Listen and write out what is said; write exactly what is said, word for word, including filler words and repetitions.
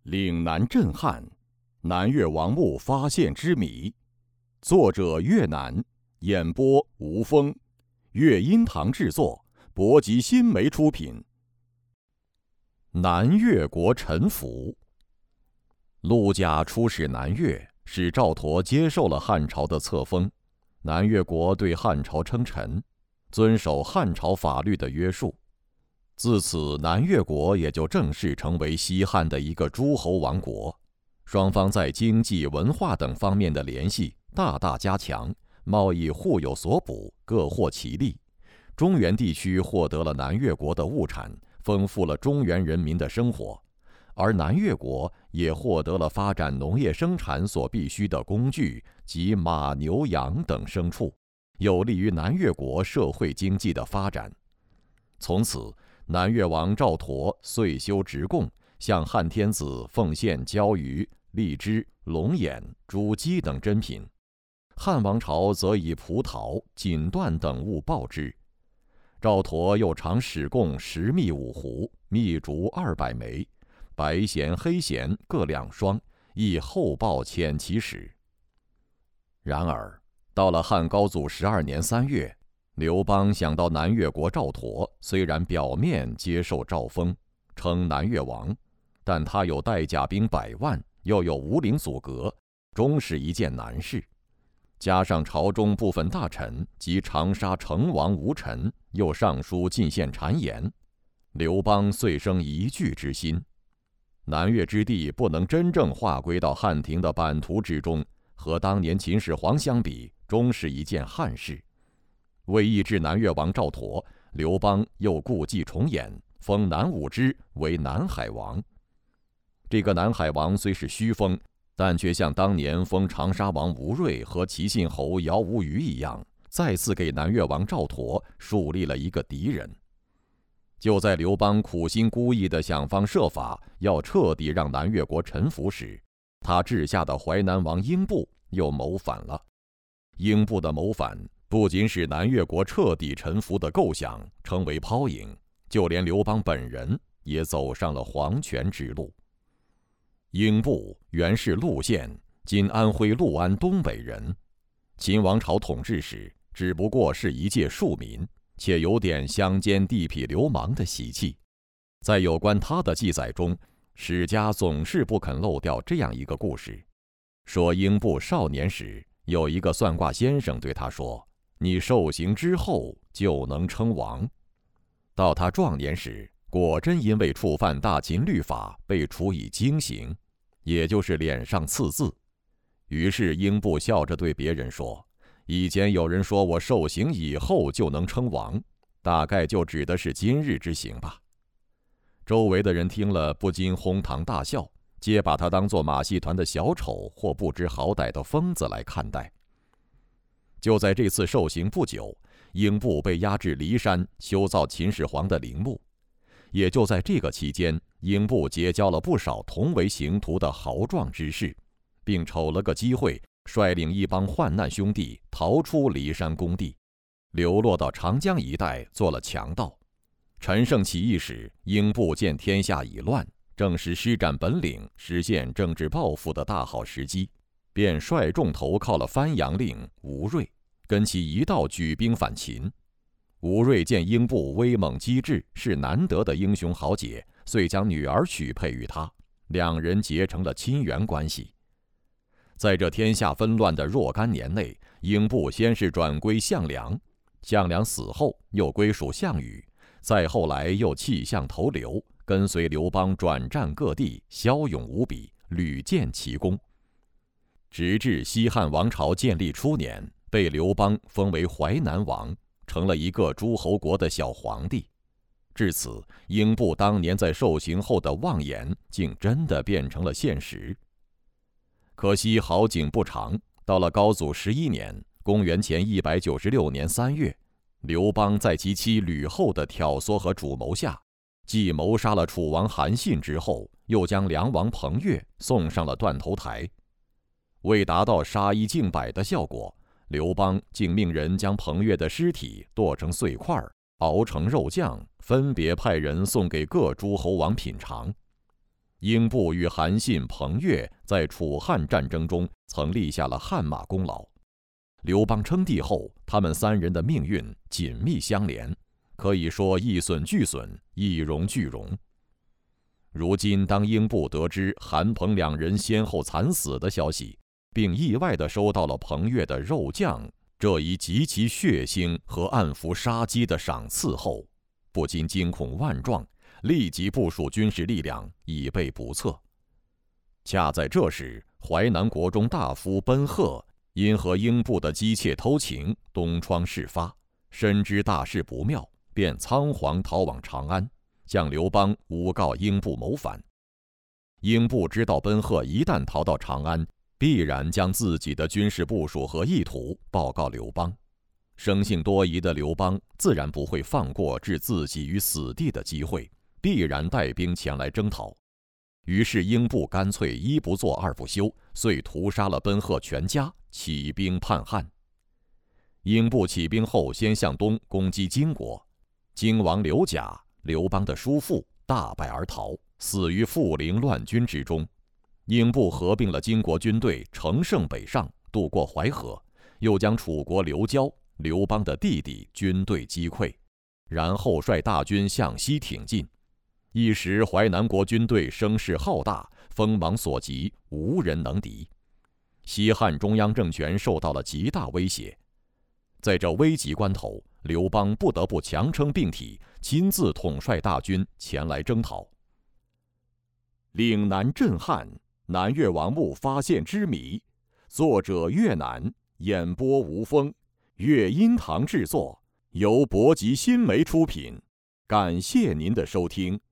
岭南震撼，南越王墓发现之谜。作者越南，演播吴峰，乐音堂制作，博吉新媒出品。南越国臣服。陆家出使南越，使赵佗接受了汉朝的册封，南越国对汉朝称臣，遵守汉朝法律的约束。自此，南越国也就正式成为西汉的一个诸侯王国。双方在经济、文化等方面的联系大大加强，贸易互有所补，各获其利。中原地区获得了南越国的物产，丰富了中原人民的生活，而南越国也获得了发展农业生产所必需的工具及马、牛、羊等牲畜，有利于南越国社会经济的发展。从此，南越王赵佗岁修职贡，向汉天子奉献鲛鱼、荔枝、龙眼、猪鸡等珍品。汉王朝则以葡萄、锦缎等物报之。赵佗又常使贡石蜜五斛、蜜竹二百枚，白弦、黑弦各两双，以厚报遣其使。然而，到了汉高祖十二年三月，刘邦想到南越国赵佗虽然表面接受诏封，称南越王，但他有带甲兵百万，又有吴陵阻隔，终是一件难事。加上朝中部分大臣及长沙成王吴臣又上书进献谗言，刘邦遂生一惧之心。南越之地不能真正划归到汉庭的版图之中，和当年秦始皇相比，终是一件憾事。为抑制南越王赵佗，刘邦又故伎重演，封南武之为南海王。这个南海王虽是虚封，但却像当年封长沙王吴芮和齐信侯姚无虞一样，再次给南越王赵佗树立了一个敌人。就在刘邦苦心孤诣地想方设法要彻底让南越国臣服时，他治下的淮南王英布又谋反了。英布的谋反不仅使南越国彻底臣服的构想成为泡影，就连刘邦本人也走上了黄泉之路。英布原是陆县（今安徽六安东北）人，秦王朝统治时只不过是一介庶民，且有点乡间地痞流氓的习气。在有关他的记载中，史家总是不肯漏掉这样一个故事，说英布少年时，有一个算卦先生对他说：“你受刑之后就能称王。”到他壮年时，果真因为触犯大秦律法被处以京刑，也就是脸上刺字。于是英布笑着对别人说：“以前有人说我受刑以后就能称王，大概就指的是今日之刑吧。”周围的人听了不禁哄堂大笑，皆把他当作马戏团的小丑或不知好歹的疯子来看待。就在这次受刑不久，英布被押至骊山修造秦始皇的陵墓。也就在这个期间，英布结交了不少同为刑徒的豪壮之士，并瞅了个机会，率领一帮患难兄弟逃出骊山工地，流落到长江一带做了强盗。陈胜起义时，英布见天下已乱，正是施展本领实现政治抱负的大好时机，便率众投靠了番阳令吴芮，跟其一道举兵反秦。吴芮见英布威猛机智，是难得的英雄豪杰，遂将女儿许配于他，两人结成了亲缘关系。在这天下纷乱的若干年内，英布先是转归项梁，项梁死后又归属项羽，再后来又弃项投刘，跟随刘邦转战各地，骁勇无比，屡建奇功。直至西汉王朝建立初年，被刘邦封为淮南王，成了一个诸侯国的小皇帝。至此，英布当年在受刑后的妄言竟真的变成了现实。可惜好景不长，到了高祖十一年（公元前一百九十六年三月），刘邦在其妻吕后的挑唆和主谋下，继谋杀了楚王韩信之后，又将梁王彭越送上了断头台。为达到杀一儆百的效果，刘邦竟命人将彭越的尸体剁成碎块，熬成肉酱，分别派人送给各诸侯王品尝。 英布与韩信、彭越在楚汉战争中曾立下了汗马功劳。刘邦称帝后，他们三人的命运紧密相连，可以说一损俱损，一荣俱荣。如今，当英布得知韩彭两人先后惨死的消息，并意外地收到了彭越的肉酱这一极其血腥和暗伏杀机的赏赐后，不禁惊恐万状，立即部署军事力量以备不测。恰在这时，淮南国中大夫奔贺因和英布的姬妾偷情，东窗事发，深知大事不妙，便仓皇逃往长安，向刘邦诬告英布谋反。英布知道奔贺一旦逃到长安，必然将自己的军事部署和意图报告刘邦，生性多疑的刘邦自然不会放过置自己于死地的机会，必然带兵前来征讨。于是英布干脆一不做二不休，遂屠杀了奔贺全家，起兵叛汉。英布起兵后，先向东攻击荆国，荆王刘贾，刘邦的叔父，大败而逃，死于富陵乱军之中。英布合并了荆国军队，乘胜北上，渡过淮河，又将楚国刘交，刘邦的弟弟军队击溃，然后率大军向西挺进。一时淮南国军队声势浩大，锋芒所及，无人能敌。西汉中央政权受到了极大威胁。在这危急关头，刘邦不得不强撑病体，亲自统帅大军前来征讨。岭南震撼，南越王墓发现之谜，作者越南，演播吴峰，乐音堂制作，由博吉新媒出品。感谢您的收听。